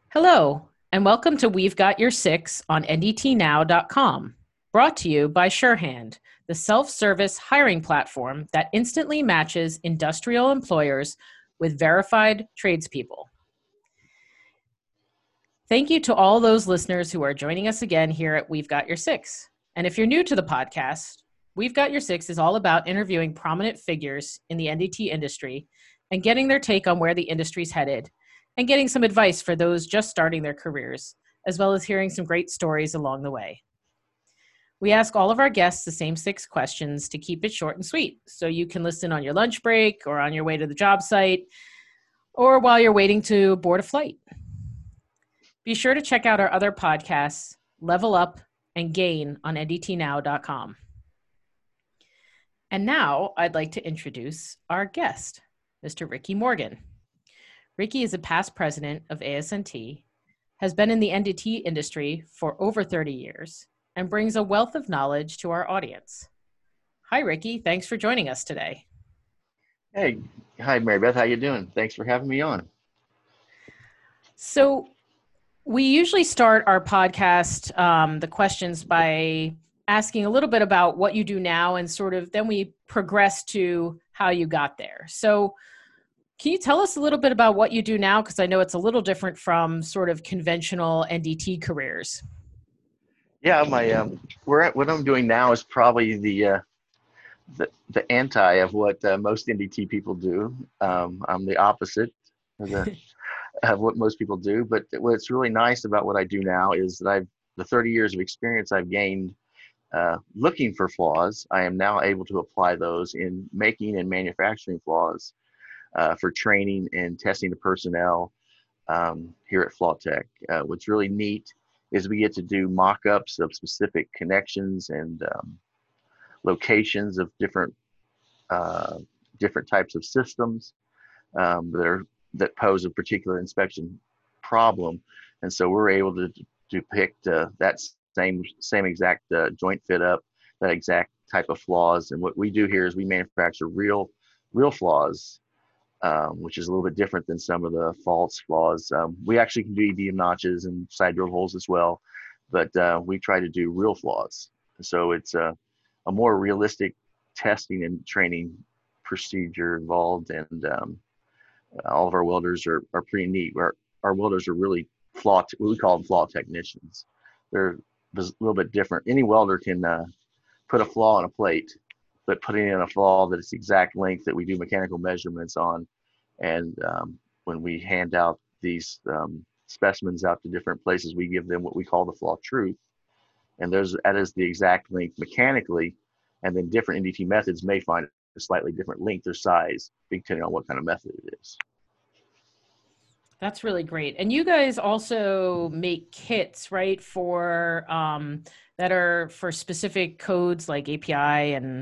Hello, and welcome to We've Got Your Six on ndtnow.com, brought to you by Surehand, the self-service hiring platform that instantly matches industrial employers with verified tradespeople. Thank you to all those listeners who are joining us again here at We've Got Your Six. And if you're new to the podcast, We've Got Your Six is all about interviewing prominent figures in the NDT industry and getting their take on where the industry's headed and getting some advice for those just starting their careers, as well as hearing some great stories along the way. We ask all of our guests the same six questions to keep it short and sweet, so you can listen on your lunch break or on your way to the job site or while you're waiting to board a flight. Be sure to check out our other podcasts, Level Up and Gain on ndtnow.com. And now I'd like to introduce our guest, Mr. Ricky Morgan. Ricky is a past president of ASNT, has been in the NDT industry for over 30 years, and brings a wealth of knowledge to our audience. Hi, Ricky. Thanks for joining us today. Hey, hi, Mary Beth. How you doing? Thanks for having me on. So we usually start our podcast, the questions, by asking a little bit about what you do now, and sort of then we progress to how you got there. So can you tell us a little bit about what you do now? Because I know it's a little different from sort of conventional NDT careers. Yeah, what I'm doing now is probably the anti of what most NDT people do. I'm the opposite of what most people do. But what's really nice about what I do now is that the 30 years of experience I've gained looking for flaws, I am now able to apply those in making and manufacturing flaws for training and testing the personnel here at FlawTech. What's really neat is we get to do mock-ups of specific connections and locations of different types of systems that pose a particular inspection problem, and so we're able to depict that same exact joint fit up, that exact type of flaws. And what we do here is we manufacture real flaws, which is a little bit different than some of the false flaws. We actually can do EDM notches and side drill holes as well, but we try to do real flaws. So it's a more realistic testing and training procedure involved, and all of our welders are pretty neat. Our welders are really we call them flaw technicians. They're a little bit different. Any welder can put a flaw on a plate, but putting in a flaw that is exact length that we do mechanical measurements on. And when we hand out these specimens out to different places, we give them what we call the flaw truth. And that is the exact length mechanically. And then different NDT methods may find a slightly different length or size, depending on what kind of method it is. That's really great. And you guys also make kits, right, for that are for specific codes like API and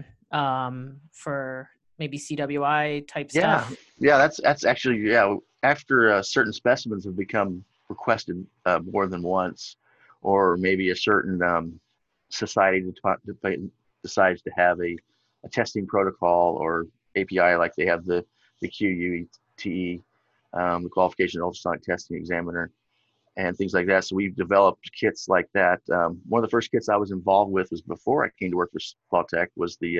for maybe CWI type stuff. Yeah, that's actually, after certain specimens have become requested more than once, or maybe a certain society decides to have a testing protocol or API, like they have the QUTE, the Qualification Ultrasonic Testing Examiner, and things like that. So we've developed kits like that. One of the first kits I was involved with was before I came to work for FlawTech was the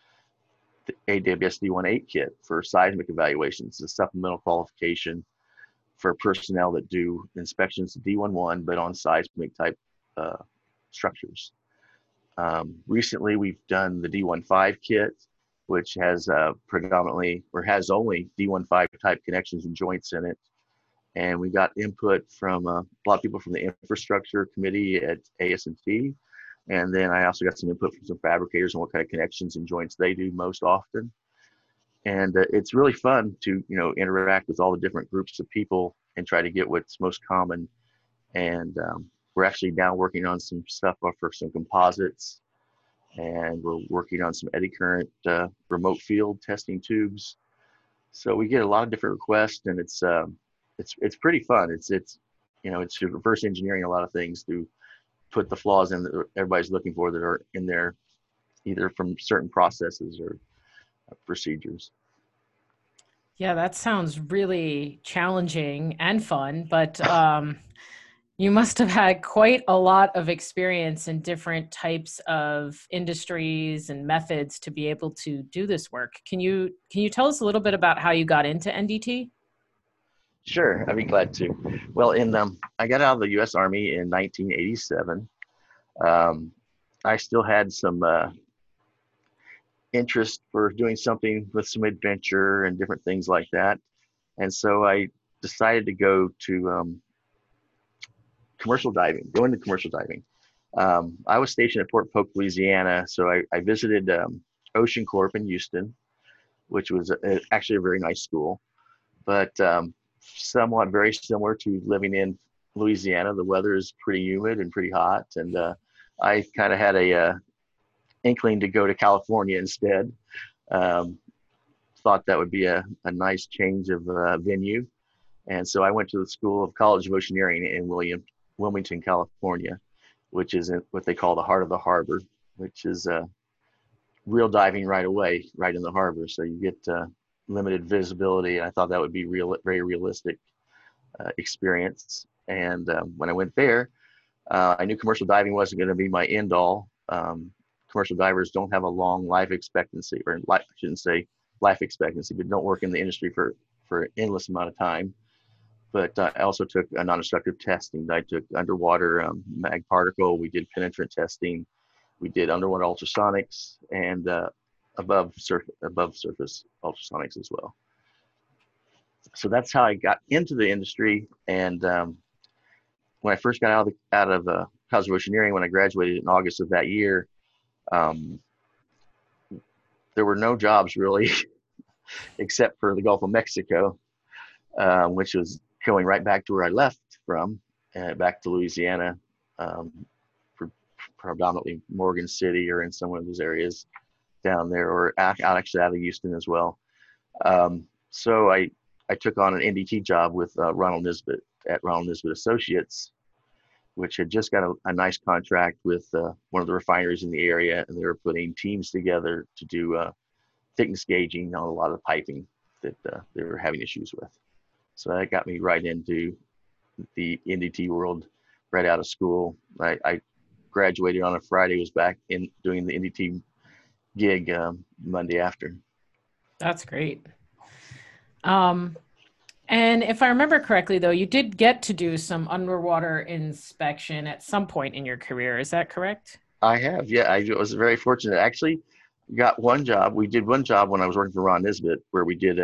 AWS D18 kit for seismic evaluations, a supplemental qualification for personnel that do inspections to D11, but on seismic type structures. Recently, we've done the D15 kit, which has predominantly, or has only D15 type connections and joints in it. And we got input from a lot of people from the infrastructure committee at ASNT. And then I also got some input from some fabricators on what kind of connections and joints they do most often. And it's really fun to, interact with all the different groups of people and try to get what's most common. And we're actually now working on some stuff for some composites, and we're working on some eddy current remote field testing tubes. So we get a lot of different requests, and it's pretty fun. It's reverse engineering a lot of things to put the flaws in that everybody's looking for that are in there, either from certain processes or procedures. Yeah, that sounds really challenging and fun, but you must have had quite a lot of experience in different types of industries and methods to be able to do this work. Can you tell us a little bit about how you got into NDT? Sure, I'd be glad to. Well, I got out of the U.S. Army in 1987. Um, I still had some interest for doing something with some adventure and different things like that, and so I decided to go to go into commercial diving. I was stationed at Port Polk, Louisiana, so I visited Ocean Corp in Houston, which was actually a very nice school, but somewhat very similar to living in Louisiana. The weather is pretty humid and pretty hot, and I kind of had a inkling to go to California instead. Um, Thought that would be a nice change of venue, and so I went to the School of College of Oceaneering in Wilmington, California, which is in what they call the heart of the harbor, which is real diving right away, right in the harbor. So you get limited visibility. I thought that would be very realistic experience. And when I went there, I knew commercial diving wasn't going to be my end all. Commercial divers don't have a long life expectancy, or I shouldn't say life expectancy, but don't work in the industry for an endless amount of time. But I also took a non-destructive testing. I took underwater mag particle. We did penetrant testing. We did underwater ultrasonics and above surface ultrasonics as well. So that's how I got into the industry. And when I first got out of College of Oceaneering, when I graduated in August of that year, um, there were no jobs really, except for the Gulf of Mexico, which was going right back to where I left from, back to Louisiana, um, for predominantly Morgan City or in some of those areas down there, or actually out of Houston as well. So I took on an NDT job with Ronald Nisbet at Ronald Nisbet Associates, which had just got a nice contract with one of the refineries in the area, and they were putting teams together to do thickness gauging on a lot of the piping that they were having issues with. So that got me right into the NDT world right out of school. I graduated on a Friday, was back in doing the NDT gig Monday after. That's great. Um, and if I remember correctly, though, you did get to do some underwater inspection at some point in your career. Is that correct? I have, yeah. I was very fortunate. Actually, got one job. We did one job when I was working for Ron Nisbet, where we did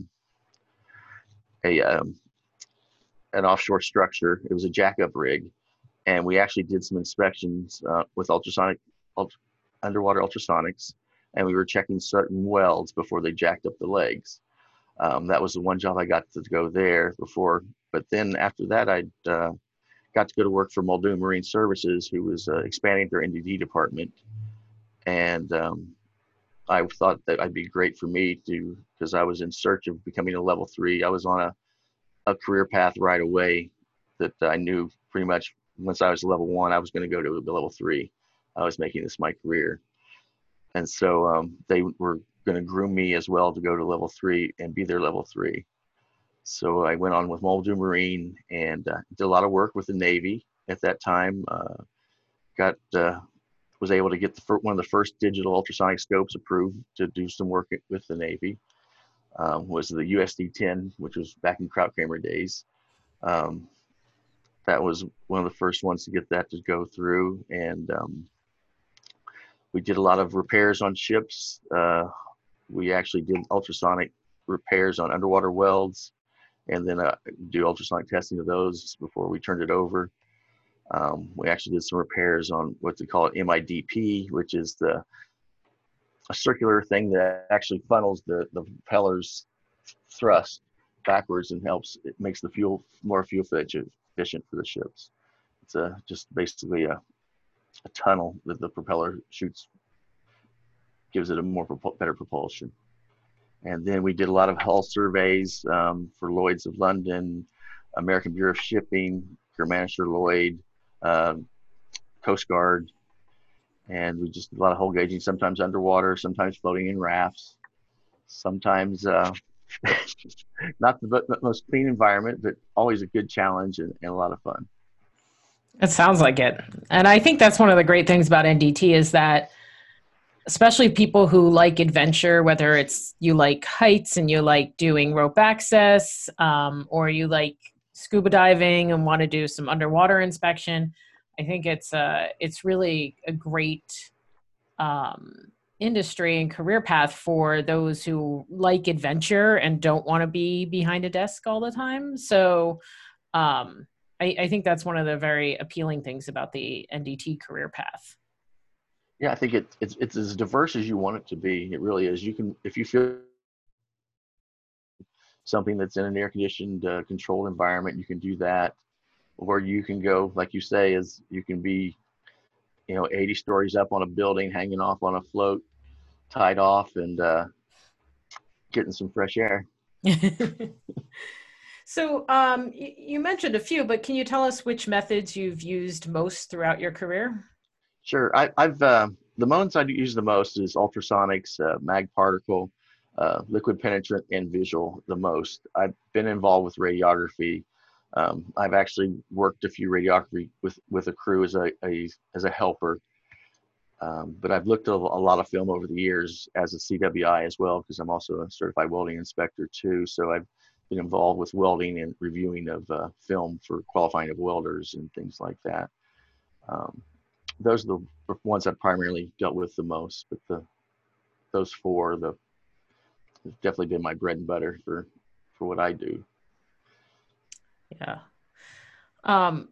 a an offshore structure. It was a jackup rig, and we actually did some inspections with underwater ultrasonics, and we were checking certain welds before they jacked up the legs. That was the one job I got to go there before. But then after that, I got to go to work for Muldoon Marine Services, who was expanding their NDT department. And I thought that I'd be great for me to, because I was in search of becoming a level 3. I was on a career path right away that I knew pretty much once I was level 1, I was going to go to the level 3. I was making this my career. And so they were going to groom me as well to go to level 3 and be their level 3. So I went on with Muldoon Marine and did a lot of work with the Navy at that time. Was able to get one of the first digital ultrasonic scopes approved to do some work with the Navy. Was the USD-10, which was back in Krautkramer days. That was one of the first ones to get that to go through. And we did a lot of repairs on ships. We actually did ultrasonic repairs on underwater welds, and then do ultrasonic testing of those before we turned it over. We actually did some repairs on what they call it MIDP, which is a circular thing that actually funnels the propeller's thrust backwards and it makes the fuel more fuel efficient for the ships. It's just basically a tunnel that the propeller shoots, gives it a better propulsion. And then we did a lot of hull surveys for Lloyd's of London, American Bureau of Shipping, Germanischer Lloyd, Coast Guard, and we just did a lot of hull gauging, sometimes underwater, sometimes floating in rafts, sometimes not the most clean environment, but always a good challenge and a lot of fun. It sounds like it. And I think that's one of the great things about NDT is that especially people who like adventure, whether it's you like heights and you like doing rope access, or you like scuba diving and want to do some underwater inspection, I think it's really a great industry and career path for those who like adventure and don't want to be behind a desk all the time. So I think that's one of the very appealing things about the NDT career path. Yeah, I think it's as diverse as you want it to be. It really is. You can, if you feel something that's in an air conditioned, controlled environment, you can do that. Or you can go, like you say, is you can be, 80 stories up on a building, hanging off on a float, tied off, and getting some fresh air. So you mentioned a few, but can you tell us which methods you've used most throughout your career? Sure. I've the ones I use the most is ultrasonics, mag particle, liquid penetrant, and visual the most. I've been involved with radiography. I've actually worked a few radiography with a crew as a helper. But I've looked at a lot of film over the years as a CWI as well, because I'm also a certified welding inspector too. So I've been involved with welding and reviewing of film for qualifying of welders and things like that. Um, those are the ones I've primarily dealt with the most. But those four, have definitely been my bread and butter for what I do. Yeah. Um,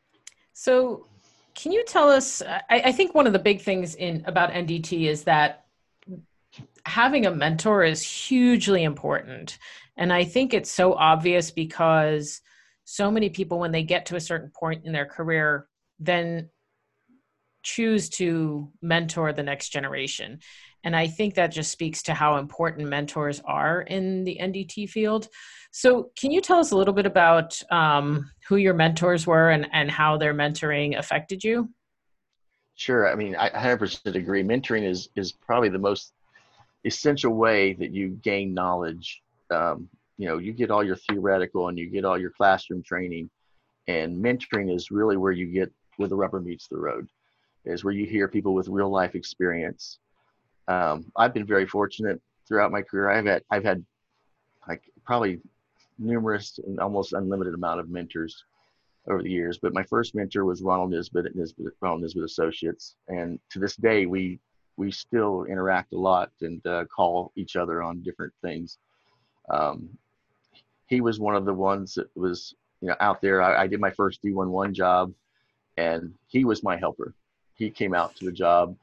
so can you tell us, I think one of the big things about NDT is that having a mentor is hugely important. And I think it's so obvious because so many people, when they get to a certain point in their career, then choose to mentor the next generation. And I think that just speaks to how important mentors are in the NDT field. So can you tell us a little bit about who your mentors were and how their mentoring affected you? Sure. I mean, I 100% agree. Mentoring is probably the most essential way that you gain knowledge. You get all your theoretical and you get all your classroom training, and mentoring is really where the rubber meets the road, is where you hear people with real life experience. I've been very fortunate throughout my career. I've had like probably numerous and almost unlimited amount of mentors over the years. But my first mentor was Ronald Nisbet at Ronald Nisbet Associates, and to this day we still interact a lot and call each other on different things. Um, he was one of the ones that was out there. I did my first D11 job, and he was my helper. He came out to the job.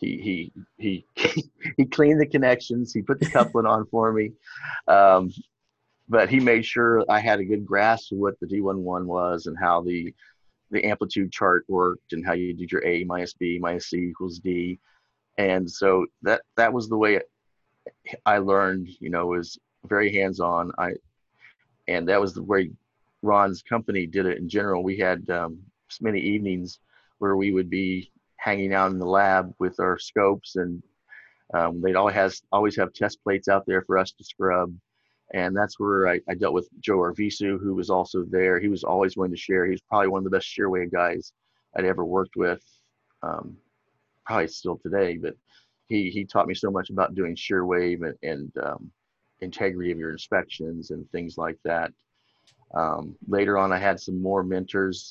He he cleaned the connections. He put the coupling on for me. Um, but he made sure I had a good grasp of what the D11 was and how the amplitude chart worked and how you did your A minus B minus C equals D. And so that was the way I learned, was very hands-on. And that was the way Ron's company did it in general. We had many evenings where we would be hanging out in the lab with our scopes, and they'd always have test plates out there for us to scrub. And that's where I dealt with Joe Arvisu, who was also there. He was always willing to share. He was probably one of the best shearwave guys I'd ever worked with, probably still today. But he taught me so much about doing shearwave and integrity of your inspections and things like that. Later on, I had some more mentors,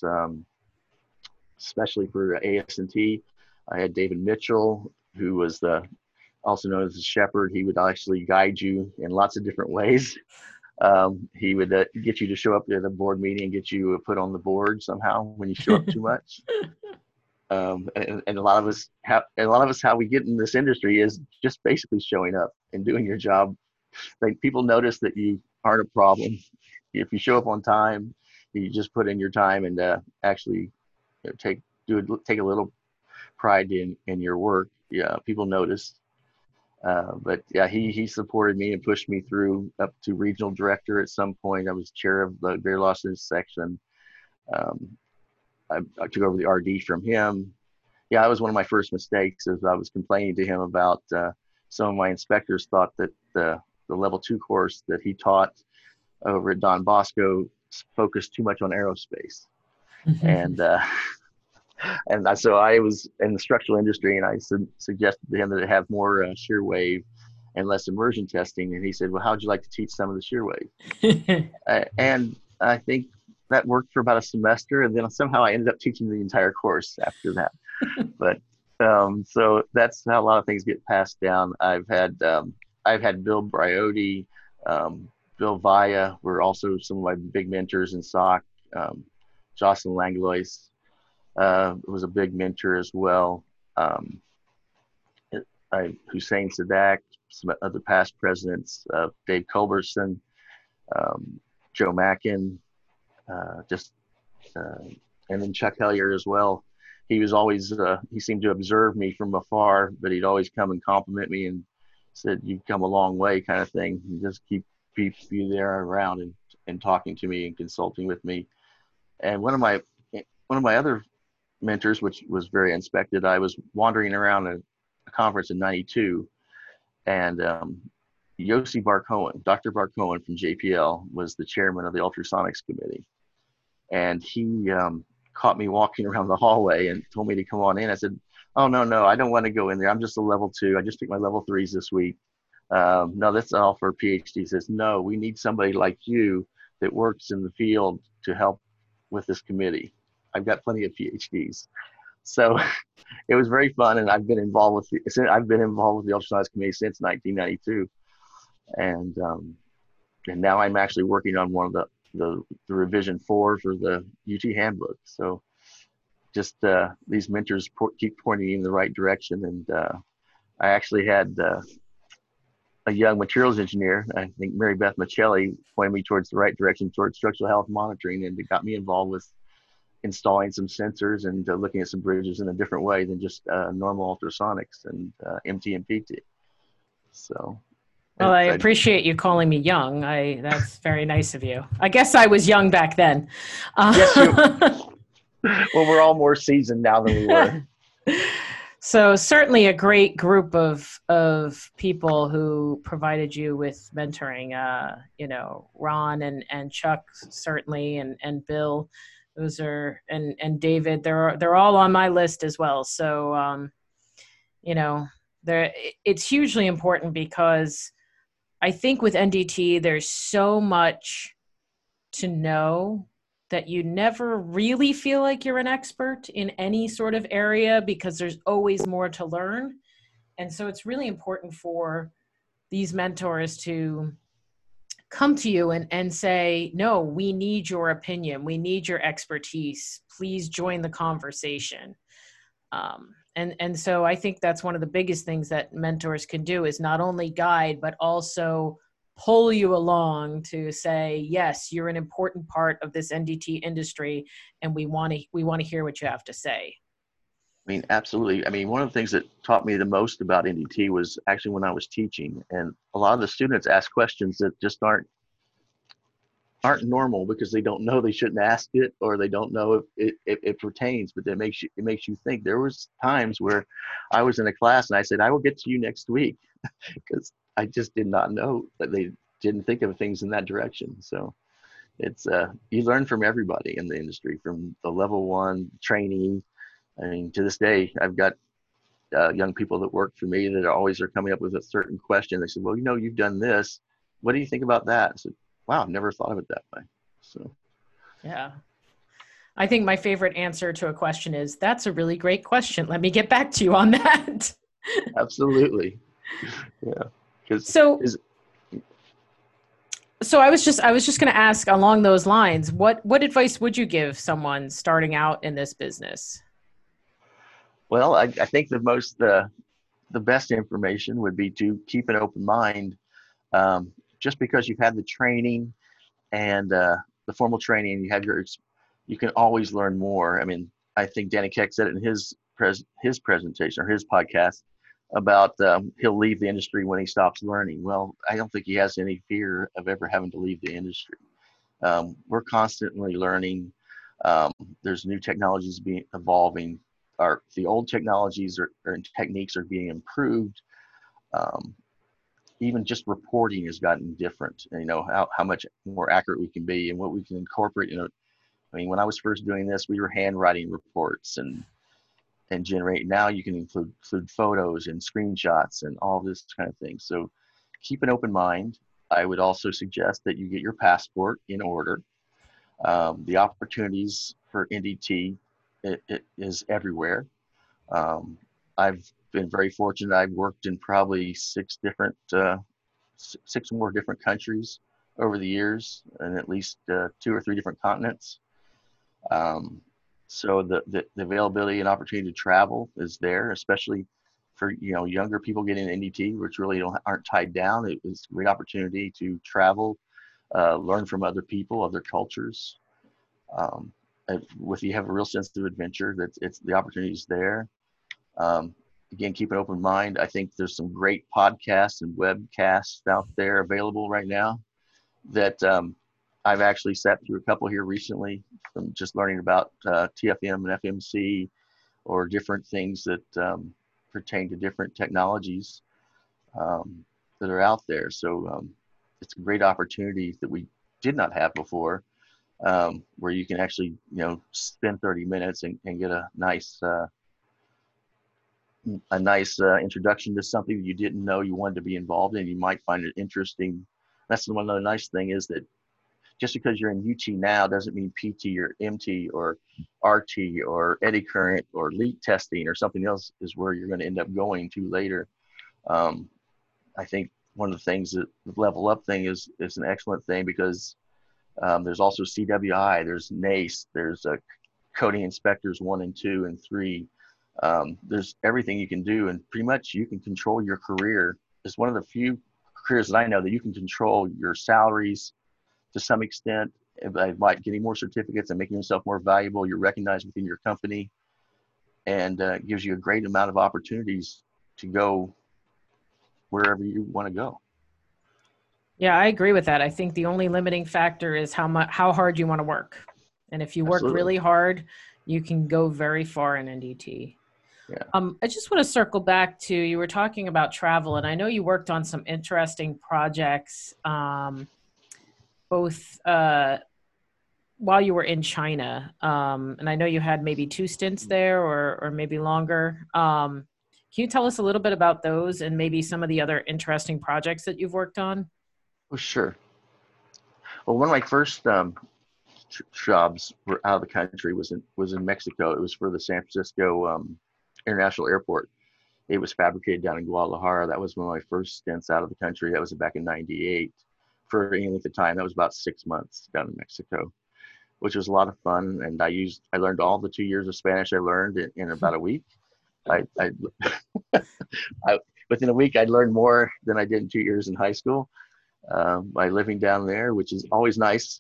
especially for AS&T. I had David Mitchell, who was also known as the shepherd. He would actually guide you in lots of different ways. He would get you to show up at a board meeting and get you put on the board somehow when you show up too much. And a lot of us how we get in this industry is just basically showing up and doing your job. Like, people notice that you aren't a problem if you show up on time. You just put in your time and actually take a little pride in your work. Yeah, people notice. But yeah, he supported me and pushed me through up to regional director. At some point, I was chair of the Greater Los Angeles section. I took over the RD from him. Yeah, that was one of my first mistakes, as I was complaining to him about some of my inspectors thought that the level 2 course that he taught over at Don Bosco focused too much on aerospace. And so I was in the structural industry, and I suggested to him that it have more shear wave and less immersion testing. And he said, well, how'd you like to teach some of the shear wave? And I think that worked for about a semester. And then somehow I ended up teaching the entire course after that. But so that's how a lot of things get passed down. I've had Bill Briotti, Bill Vaya were also some of my big mentors in SOC. Jocelyn Langlois was a big mentor as well. Hussein Sadak, some other past presidents, Dave Culberson, Joe Mackin, and then Chuck Hellier as well. He was always, he seemed to observe me from afar, but he'd always come and compliment me and said, you've come a long way, kind of thing. And just keep you there around and talking to me and consulting with me. And one of my other mentors, which was very unexpected, I was wandering around a conference in '92, and Yossi Bar Cohen, Dr. Bar Cohen from JPL, was the chairman of the Ultrasonics Committee. And he caught me walking around the hallway and told me to come on in. I said, oh, no, I don't want to go in there. I'm just a level 2. I just took my level 3s this week. No, that's all for a PhD. He says, no, we need somebody like you that works in the field to help with this committee. I've got plenty of PhDs. So it was very fun, and I've been involved with the Ultrasonics Committee since 1992, and now I'm actually working on one of the revision 4 for the UT handbook. So just these mentors keep pointing in the right direction, and I actually had a young materials engineer, I think Mary Beth Michelli, pointed me towards the right direction towards structural health monitoring, and it got me involved with installing some sensors and looking at some bridges in a different way than just normal ultrasonics and MT and PT. So. Well, I appreciate you calling me young. That's very nice of you. I guess I was young back then. Yes, well, we're all more seasoned now than we were. So certainly a great group of people who provided you with mentoring. Ron and Chuck certainly, and Bill. Those are and David. They're all on my list as well. So it's hugely important, because I think with NDT there's so much to know that you never really feel like you're an expert in any sort of area, because there's always more to learn. And so it's really important for these mentors to come to you and say, no, we need your opinion. We need your expertise. Please join the conversation. And so I think that's one of the biggest things that mentors can do, is not only guide, but also pull you along to say, yes, you're an important part of this NDT industry, and we want to hear what you have to say. I mean, absolutely. I mean, one of the things that taught me the most about NDT was actually when I was teaching, and a lot of the students ask questions that just aren't normal, because they don't know they shouldn't ask it, or they don't know if it pertains, but it makes you think. There was times where I was in a class and I said, I will get to you next week, because I just did not know that they didn't think of things in that direction. So it's you learn from everybody in the industry, from the level 1 training. I mean, to this day, I've got young people that work for me that always are coming up with a certain question. They said, well, you've done this. What do you think about that? I said, wow, I've never thought of it that way. So, yeah. I think my favorite answer to a question is, that's a really great question. Let me get back to you on that. Absolutely. Yeah. So I was just going to ask along those lines, what advice would you give someone starting out in this business? Well, I think the best information would be to keep an open mind. Just because you've had the training and the formal training, you can always learn more. I mean, I think Danny Keck said it in his presentation or his podcast about he'll leave the industry when he stops learning. Well, I don't think he has any fear of ever having to leave the industry. We're constantly learning. There's new technologies evolving. The old technologies and techniques are being improved. even just reporting has gotten different. And, how much more accurate we can be and what we can incorporate. I mean, when I was first doing this, we were handwriting reports and generate. Now you can include photos and screenshots and all this kind of thing. So keep an open mind. I would also suggest that you get your passport in order. The opportunities for NDT it is everywhere. I've been very fortunate. I've worked in probably six more different countries over the years, and at least 2 or 3 different continents. So the availability and opportunity to travel is there, especially for younger people getting into NDT, which really aren't tied down. It's a great opportunity to travel, learn from other people, other cultures. If you have a real sense of adventure, it's the opportunity is there. Again, keep an open mind. I think there's some great podcasts and webcasts out there available right now that I've actually sat through a couple here recently from just learning about TFM and FMC or different things that pertain to different technologies that are out there. So it's a great opportunity that we did not have before, where you can actually, spend 30 minutes and get a nice introduction to something that you didn't know you wanted to be involved in. You might find it interesting. That's one other nice thing is that just because you're in UT now doesn't mean PT or MT or RT or eddy current or leak testing or something else is where you're going to end up going to later. I think one of the things that the level up thing is an excellent thing because there's also CWI, there's NACE, there's coding inspectors 1 and 2 and 3. There's everything you can do, and pretty much you can control your career. It's one of the few careers that I know that you can control your salaries to some extent by getting more certificates and making yourself more valuable. You're recognized within your company, and gives you a great amount of opportunities to go wherever you want to go. Yeah, I agree with that. I think the only limiting factor is how hard you want to work. And if you work really hard, you can go very far in NDT. Yeah. I just want to circle back to, you were talking about travel, and I know you worked on some interesting projects, both while you were in China. And I know you had maybe 2 stints there or maybe longer. Can you tell us a little bit about those and maybe some of the other interesting projects that you've worked on? Oh, sure. Well, one of my first jobs were out of the country was in Mexico. It was for the San Francisco International Airport. It was fabricated down in Guadalajara. That was one of my first stints out of the country. That was back in '98. For any length of time, that was about 6 months down in Mexico, which was a lot of fun. And I learned all the 2 years of Spanish I learned in about a week. Within a week, I'd learned more than I did in 2 years in high school by living down there, which is always nice.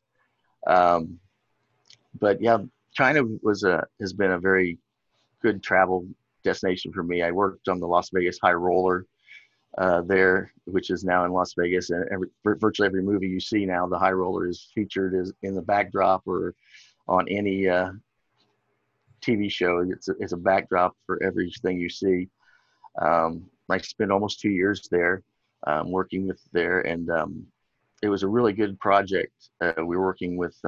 But yeah, China has been a very good travel destination for me. I worked on the Las Vegas High Roller there, which is now in Las Vegas, and virtually every movie you see now, the High Roller is featured as in the backdrop or on any TV show. It's a backdrop for everything you see. I spent almost 2 years there working with there, and it was a really good project. We were working with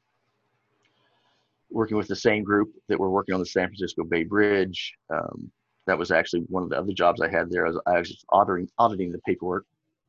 the same group that were working on the San Francisco Bay Bridge. That was actually one of the other jobs I had there. I was just auditing the paperwork,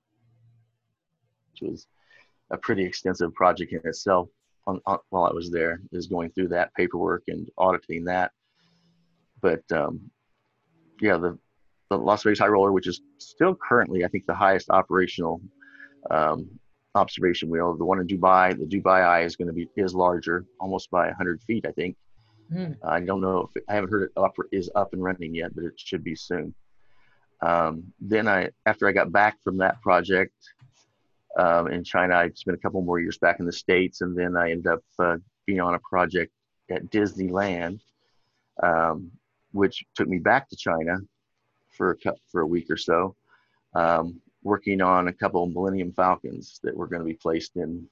which was a pretty extensive project in itself. While I was there, is going through that paperwork and auditing that. But yeah, the Las Vegas High Roller, which is still currently, I think, the highest operational observation wheel. The one in Dubai, the Dubai Eye, is larger, almost by 100 feet, I think. I don't know I haven't heard it is up and running yet, but it should be soon. Then after I got back from that project in China, I spent a couple more years back in the States, and then I ended up being on a project at Disneyland, which took me back to China for a week or so, working on a couple of Millennium Falcons that were going to be placed in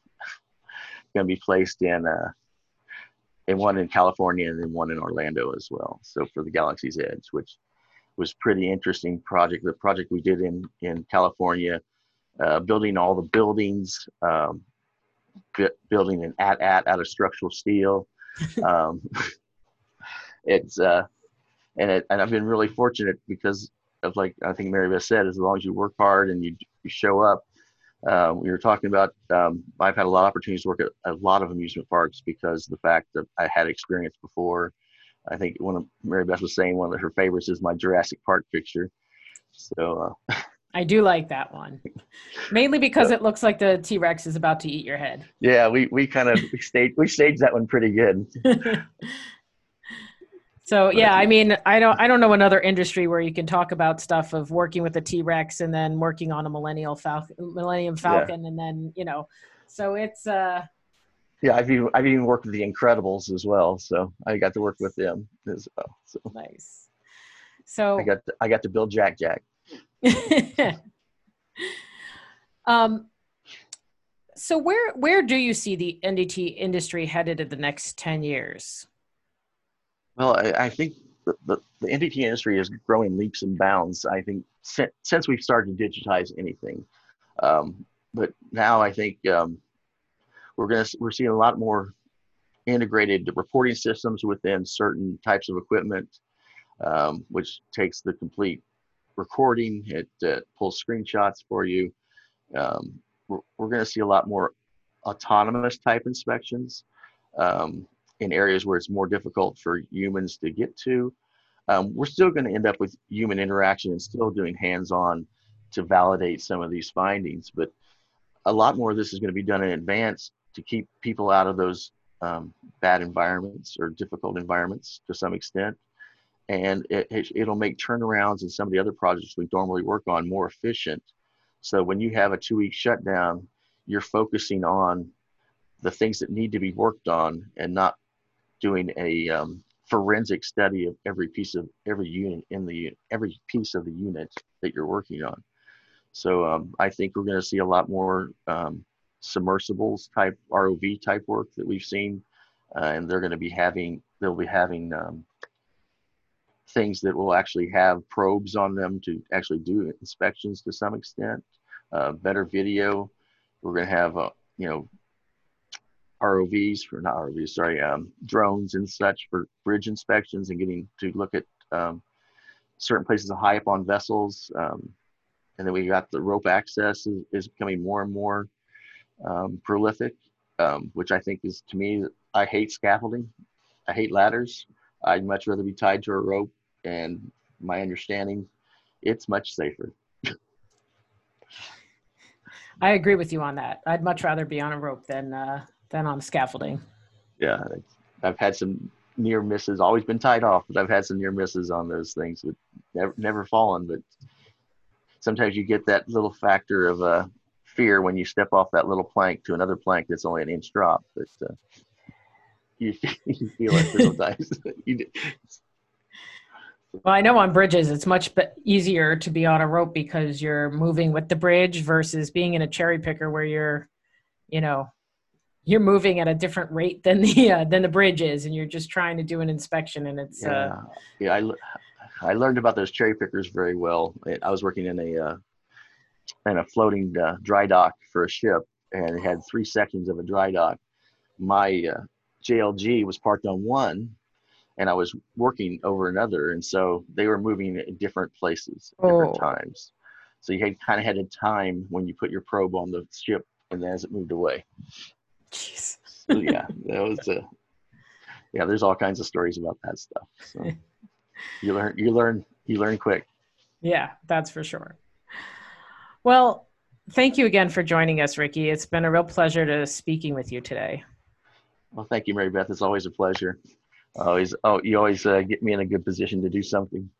and one in California and then one in Orlando as well. So for the Galaxy's Edge, which was pretty interesting project. The project we did in California building all the buildings, building an AT-AT out of structural steel. Um, it's and I've been really fortunate because of, like I think Mary Beth said, as long as you work hard and you show up. We were talking about, I've had a lot of opportunities to work at a lot of amusement parks because of the fact that I had experience before. I think one of Mary Beth was saying one of her favorites is my Jurassic Park picture. So I do like that one, mainly because it looks like the T-Rex is about to eat your head. Yeah, we staged that one pretty good. So yeah, I mean, I don't know another industry where you can talk about stuff of working with a T-Rex and then working on a Millennium Falcon, and then so it's yeah, I've even worked with the Incredibles as well, so I got to work with them as well. So nice. So I got to build Jack Jack. So where do you see the NDT industry headed in the next 10 years? Well, I think the NDT industry is growing leaps and bounds. I think since we've started to digitize anything, but now I think we're seeing a lot more integrated reporting systems within certain types of equipment, which takes the complete recording. It pulls screenshots for you. We're going to see a lot more autonomous type inspections in areas where it's more difficult for humans to get to. We're still going to end up with human interaction and still doing hands-on to validate some of these findings, but a lot more of this is going to be done in advance to keep people out of those bad environments or difficult environments to some extent. And it'll make turnarounds and some of the other projects we normally work on more efficient. So when you have a 2-week shutdown, you're focusing on the things that need to be worked on and not doing a forensic study of every piece of every piece of the unit that you're working on. So I think we're going to see a lot more submersibles type ROV type work that we've seen, and they'll be having things that will actually have probes on them to actually do inspections to some extent. Better video. We're going to have drones and such for bridge inspections and getting to look at certain places high up on vessels. And then we got the rope access is becoming more and more prolific, which I think is, to me, I hate scaffolding. I hate ladders. I'd much rather be tied to a rope, and my understanding, it's much safer. I agree with you on that. I'd much rather be on a rope than on scaffolding. Yeah, I've had some near misses. Always been tied off, but I've had some near misses on those things. But never fallen. But sometimes you get that little factor of fear when you step off that little plank to another plank that's only an inch drop. But you feel it sometimes. Well, I know on bridges, it's much easier to be on a rope because you're moving with the bridge versus being in a cherry picker where you're moving at a different rate than the bridge is, and you're just trying to do an inspection. And it's I learned about those cherry pickers very well. I was working in a floating dry dock for a ship, and it had 3 sections of a dry dock. My JLG was parked on one, and I was working over another, and so they were moving in different places at different times. So you had a time when you put your probe on the ship, and then as it moved away. Jeez. So yeah, that was there's all kinds of stories about that stuff. So you learn quick. Yeah, that's for sure. Well, thank you again for joining us, Ricky. It's been a real pleasure to speaking with you today. Well, thank you, Mary Beth. It's always a pleasure. You always get me in a good position to do something.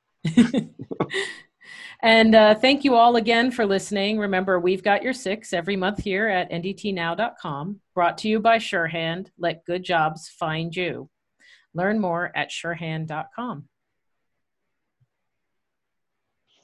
And thank you all again for listening. Remember, we've got your 6 every month here at ndtnow.com, brought to you by Surehand. Let good jobs find you. Learn more at surehand.com.